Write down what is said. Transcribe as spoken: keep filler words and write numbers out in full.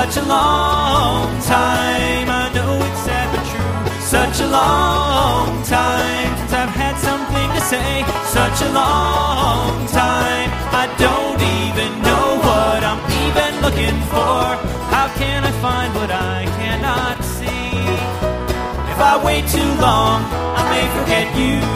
Such a long time, I know it's sad but true. Such a long time since I've had something to say. Such a long time, I don't even know what I'm even looking for. How can I find what I cannot see? If I wait too long, I may forget you.